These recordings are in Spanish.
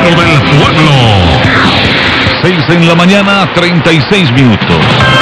noticiero del pueblo. 6 en la mañana, 36 minutos.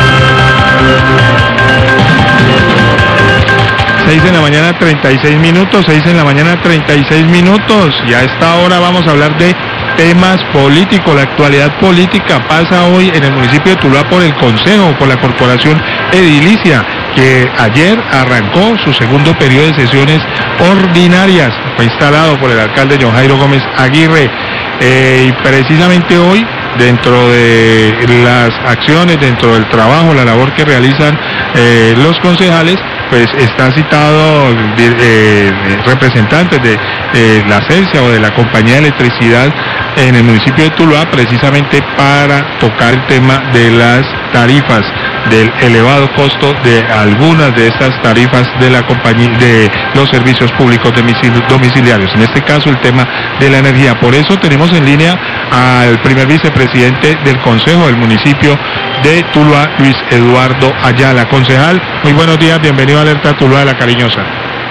6 en la mañana, 36 minutos, 6 en la mañana, 36 minutos. Y a esta hora vamos a hablar de temas políticos. La actualidad política pasa hoy en el municipio de Tuluá por el Consejo, por la Corporación Edilicia, que ayer arrancó su segundo periodo de sesiones ordinarias. Fue instalado por el alcalde John Jairo Gómez Aguirre. Y precisamente hoy, dentro de las acciones, dentro del trabajo, la labor que realizan los concejales, pues está citado representantes de la CENSIA o de la compañía de electricidad en el municipio de Tuluá, precisamente para tocar el tema de las tarifas, del elevado costo de algunas de estas tarifas de la compañía, de los servicios públicos domiciliarios, en este caso el tema de la energía. Por eso tenemos en línea al primer vicepresidente del Consejo del municipio de Tuluá, Luis Eduardo Ayala. Concejal, muy buenos días, bienvenido a Alerta Tuluá de la Cariñosa.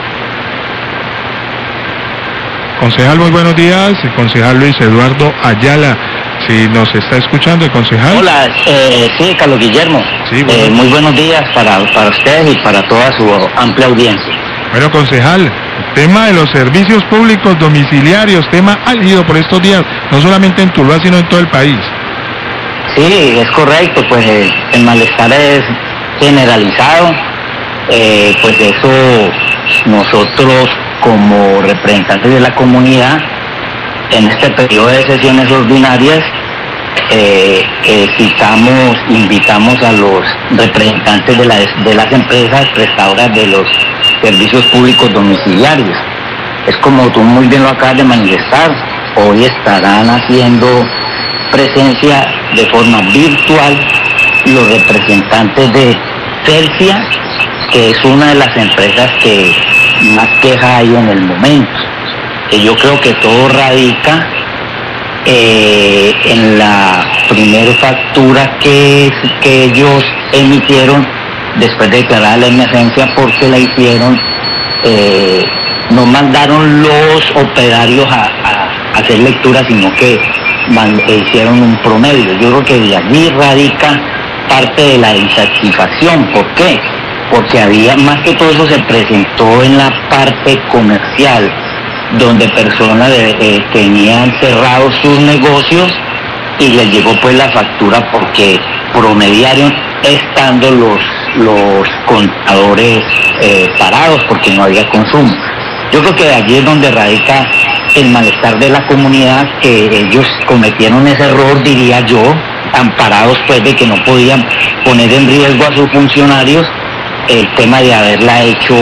Concejal, muy buenos días, el concejal Luis Eduardo Ayala, si nos está escuchando el concejal. Hola, sí, Carlos Guillermo, sí, bueno. Muy buenos días para ustedes y para toda su amplia audiencia. Bueno, concejal, el tema de los servicios públicos domiciliarios, tema álgido por estos días, no solamente en Tuluá, sino en todo el país. Sí, es correcto, pues el malestar es generalizado, pues eso nosotros como representantes de la comunidad en este periodo de sesiones ordinarias invitamos a los representantes de las empresas prestadoras de los servicios públicos domiciliarios. Es como tú muy bien lo acabas de manifestar, hoy estarán haciendo presencia de forma virtual los representantes de CENSIA, que es una de las empresas que más queja hay en el momento. Yo creo que todo radica en la primera factura que ellos emitieron después de declarar la emergencia, porque la hicieron, no mandaron los operarios a hacer lectura, sino que hicieron un promedio. Yo creo que de allí radica parte de la insatisfacción. ¿Por qué? Porque había, más que todo eso se presentó en la parte comercial, donde personas tenían cerrados sus negocios y les llegó pues la factura porque promediaron estando los contadores parados porque no había consumo. Yo creo que de allí es donde radica el malestar de la comunidad, que ellos cometieron ese error, diría yo, amparados pues de que no podían poner en riesgo a sus funcionarios, el tema de haberla hecho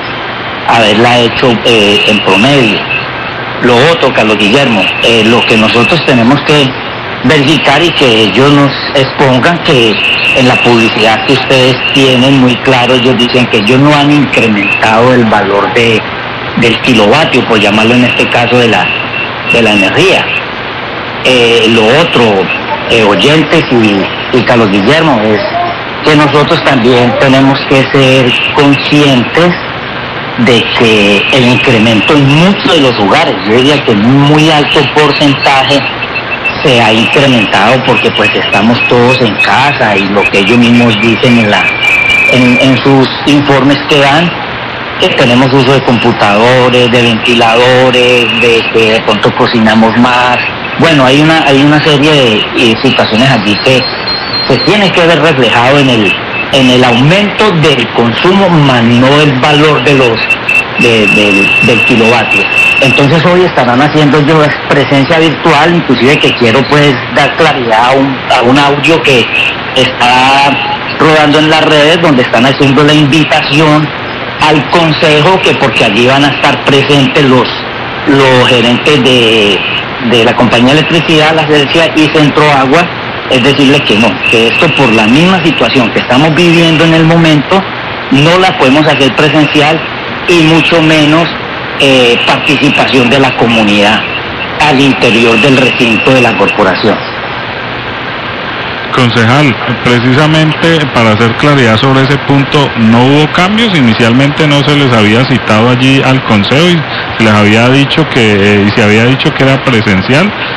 en promedio. Lo otro, Carlos Guillermo, lo que nosotros tenemos que verificar y que ellos nos expongan, que en la publicidad que ustedes tienen muy claro, ellos dicen que ellos no han incrementado el valor del kilovatio, por llamarlo en este caso de la energía. Lo otro, oyentes y Carlos Guillermo, es que nosotros también tenemos que ser conscientes de que el incremento en muchos de los hogares, yo diría que en un muy alto porcentaje, se ha incrementado porque pues estamos todos en casa, y lo que ellos mismos dicen en sus informes que dan, que tenemos uso de computadores, de ventiladores, de que de pronto cocinamos más. Bueno, hay una serie de situaciones allí que se tiene que ver reflejado en el aumento del consumo, más no el valor del kilovatio. Entonces hoy estarán haciendo yo presencia virtual, inclusive que quiero pues dar claridad a un audio que está rodando en las redes, donde están haciendo la invitación al consejo, que porque allí van a estar presentes los gerentes de la compañía de electricidad, la CENSIA y Centro Agua. Es decirle que no, que esto por la misma situación que estamos viviendo en el momento, no la podemos hacer presencial, y mucho menos participación de la comunidad al interior del recinto de la corporación. Concejal, precisamente para hacer claridad sobre ese punto, no hubo cambios. Inicialmente no se les había citado allí al consejo y se les había dicho que era presencial.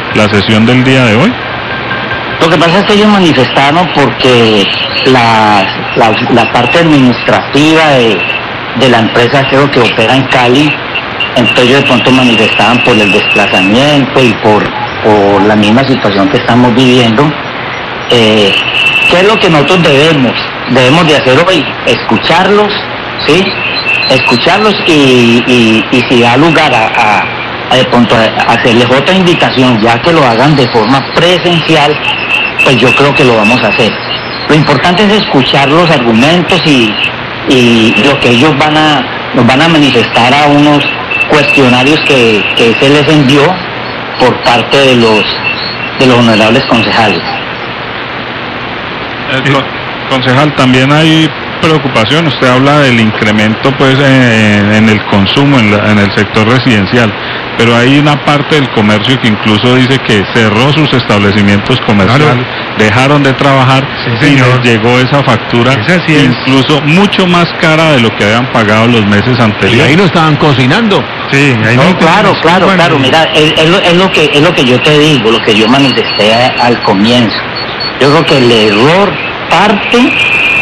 la sesión del día de hoy? Lo que pasa es que ellos manifestaron porque la parte administrativa de la empresa creo que opera en Cali, entonces ellos de pronto manifestaban por el desplazamiento y por la misma situación que estamos viviendo. ¿Qué es lo que nosotros debemos de hacer hoy? Escucharlos, ¿sí? Escucharlos y si da lugar a de pronto hacerles otra invitación, ya que lo hagan de forma presencial, pues yo creo que lo vamos a hacer. Lo importante es escuchar los argumentos y lo que ellos nos van a manifestar a unos cuestionarios que se les envió por parte de los honorables concejales. Concejal, también hay preocupación, usted habla del incremento pues en el consumo en el sector residencial, pero hay una parte del comercio que incluso dice que cerró sus establecimientos comerciales, dejaron de trabajar, y les llegó esa factura incluso mucho más cara de lo que habían pagado los meses anteriores. Y ahí no estaban cocinando. Sí, ahí no, claro, mira, es lo que yo te digo, lo que yo manifesté al comienzo. Yo creo que el error parte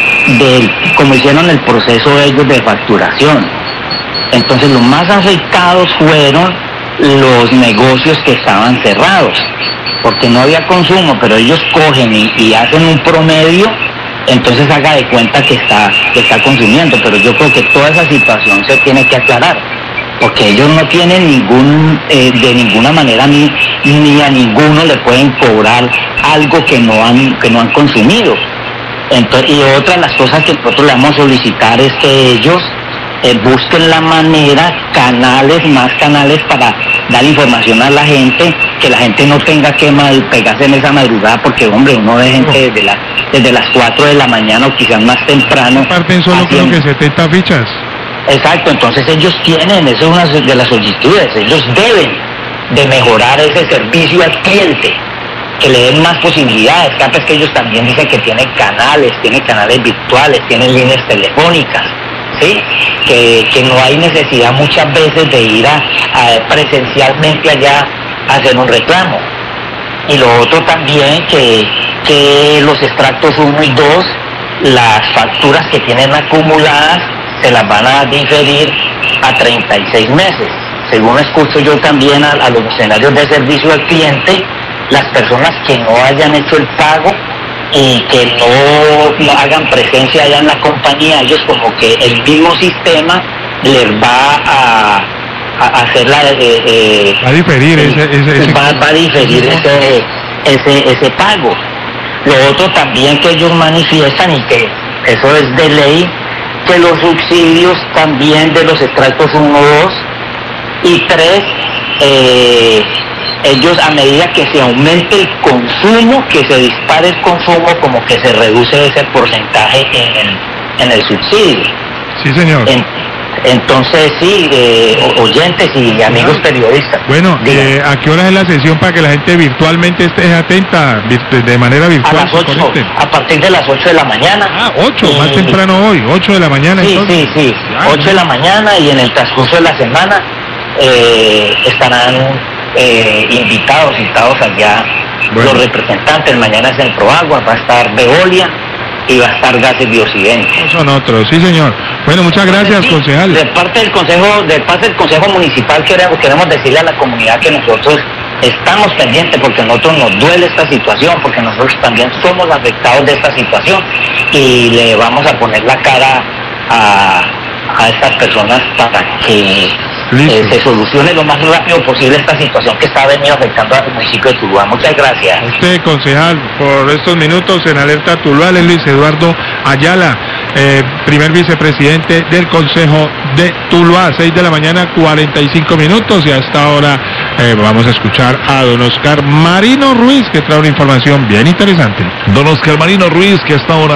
como hicieron el proceso de ellos de facturación. Entonces los más afectados fueron los negocios que estaban cerrados, porque no había consumo, pero ellos cogen y hacen un promedio, entonces haga de cuenta que está consumiendo, pero yo creo que toda esa situación se tiene que aclarar, porque ellos no tienen de ninguna manera ni a ninguno le pueden cobrar algo que no han consumido. Entonces, y otra de las cosas que nosotros le vamos a solicitar es que ellos busquen la manera, más canales para dar información a la gente, que la gente no tenga que pegarse en esa madrugada, porque hombre, uno ve gente desde las 4 de la mañana o quizás más temprano. Parten solo creo que 70 fichas. Exacto, entonces ellos tienen, esa es una de las solicitudes, ellos deben de mejorar ese servicio al cliente, que le den más posibilidades. Capaz que ellos también dicen que tienen canales virtuales, tienen líneas telefónicas, ¿sí? Que no hay necesidad muchas veces de ir presencialmente allá a hacer un reclamo. Y lo otro también, que los extractos 1 y 2, las facturas que tienen acumuladas, se las van a diferir a 36 meses. Según escucho yo también a los funcionarios de servicio al cliente, las personas que no hayan hecho el pago y que no hagan presencia allá en la compañía, ellos como que el mismo sistema les va a hacer va a diferir ese pago. Lo otro también que ellos manifiestan, y que eso es de ley, que los subsidios también de los extractos 1, 2 y 3, ellos a medida que se aumente el consumo, que se dispare el consumo, como que se reduce ese porcentaje en el subsidio. Sí, señor. Entonces sí, oyentes y amigos periodistas. Bueno, ¿a qué hora es la sesión para que la gente virtualmente esté atenta de manera virtual? A las 8, a partir de las 8 de la mañana. 8, más temprano hoy, 8 de la mañana. Sí, entonces. sí, 8 de la mañana, y en el transcurso de la semana estarán invitados allá los representantes. Mañana es el Proagua, va a estar Veolia y va a estar Gases de Occidente. Son otros, sí señor. Bueno, muchas gracias, concejal. De parte del Consejo Municipal queremos decirle a la comunidad que nosotros estamos pendientes, porque a nosotros nos duele esta situación, porque nosotros también somos afectados de esta situación, y le vamos a poner la cara a estas personas para que se solucione lo más rápido posible esta situación que está venido afectando al municipio de Tuluá. Muchas gracias. Usted, concejal, por estos minutos en Alerta Tuluá, es Luis Eduardo Ayala, primer vicepresidente del Consejo de Tuluá. 6 de la mañana, 45 minutos, y hasta ahora vamos a escuchar a don Oscar Marino Ruiz, que trae una información bien interesante. Don Oscar Marino Ruiz, que hasta ahora